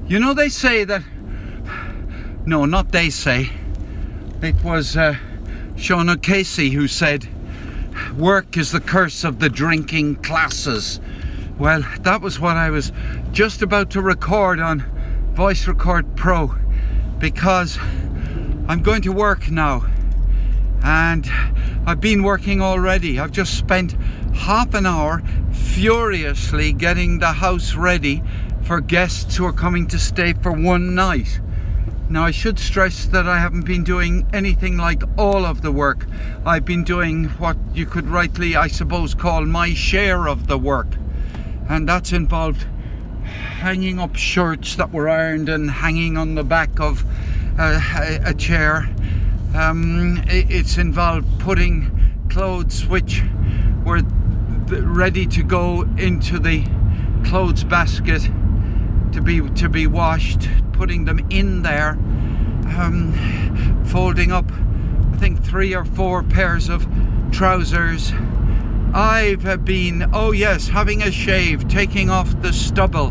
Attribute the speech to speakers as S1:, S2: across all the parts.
S1: You know, they say that... No, not they say. It was Sean O'Casey who said, work is the curse of the drinking classes. Well, that was what I was just about to record on Voice Record Pro, because I'm going to work now. And I've been working already. I've just spent half an hour furiously getting the house ready for guests who are coming to stay for one night. Now, I should stress that I haven't been doing anything like all of the work. I've been doing what you could rightly, I suppose, call my share of the work. And that's involved hanging up shirts that were ironed and hanging on the back of a chair. It's involved putting clothes which were ready to go into the clothes basket to be washed, putting them in there, folding up I think 3 or 4 pairs of trousers. I've been, having a shave, taking off the stubble,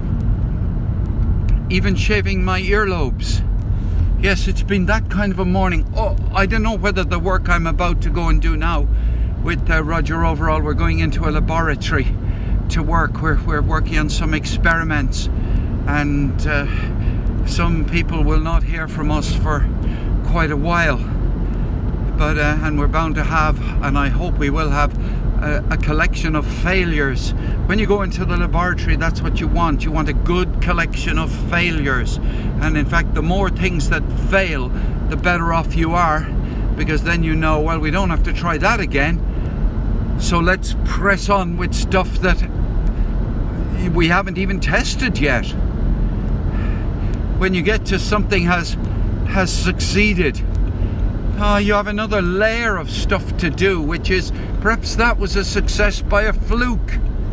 S1: even shaving my earlobes. Yes, it's been that kind of a morning. I don't know whether the work I'm about to go and do now with Roger Overall, we're going into a laboratory to work. We're working on some experiments, and some people will not hear from us for quite a while. But and we're bound to have, and I hope we will have, a collection of failures. When you go into the laboratory, that's what you want. You want a good collection of failures. And in fact, the more things that fail, the better off you are, because then you know, well, we don't have to try that again. So let's press on with stuff that we haven't even tested yet. When you get to something has succeeded, you have another layer of stuff to do, which is perhaps that was a success by a fluke.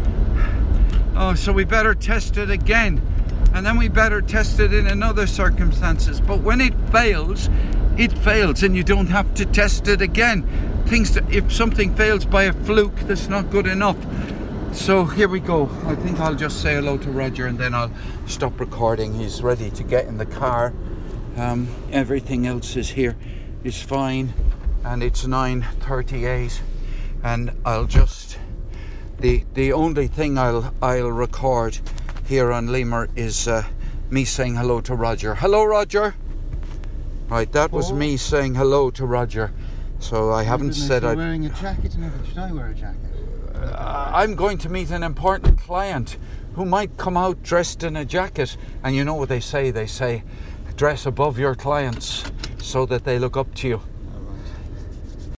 S1: So we better test it again, and then we better test it in another circumstances. But when it fails, and you don't have to test it again. If something fails by a fluke, that's not good enough. So here we go. I think I'll just say hello to Roger and then I'll stop recording. He's ready to get in the car. Everything else is fine, and it's 9:38, and I'll just the only thing I'll record here on Lemur is me saying hello to Roger. Hello, Roger. Right, that was me saying hello to Roger. So I haven't said
S2: I'm wearing a jacket and everything. Should I wear a jacket?
S1: I'm going to meet an important client who might come out dressed in a jacket, and you know what they say dress above your clients so that they look up to you.